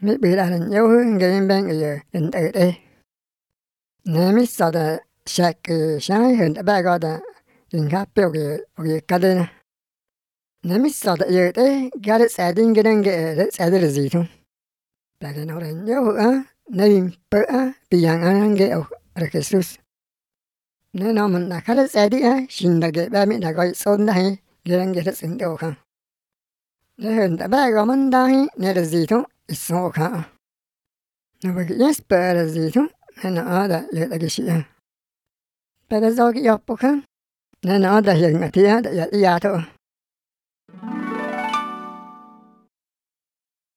mi bị là nhớ người bên người đến từ đây nếu mi sao đó sạc cái sáng hiện tại bây giờ đó đến khác biểu cái cái đây nè nếu mi sao đó giờ đấy cái đấy sẽ đến cái đấy sẽ đến gì thôi tại cái nó là nhớ á nên bữa á bị dạng ăn cái ở cái Jesus nên nó mình là khá là sẽ đi á xin là cái ba mình là gọi son đây cái đó xin được không nếu hiện tại bây giờ mình đây nên là gì thôi số khác nó cái yes là gì thôi nên nó đã là cái gì à bây giờ cái học không nên nó đã hiện cái thứ đã thôi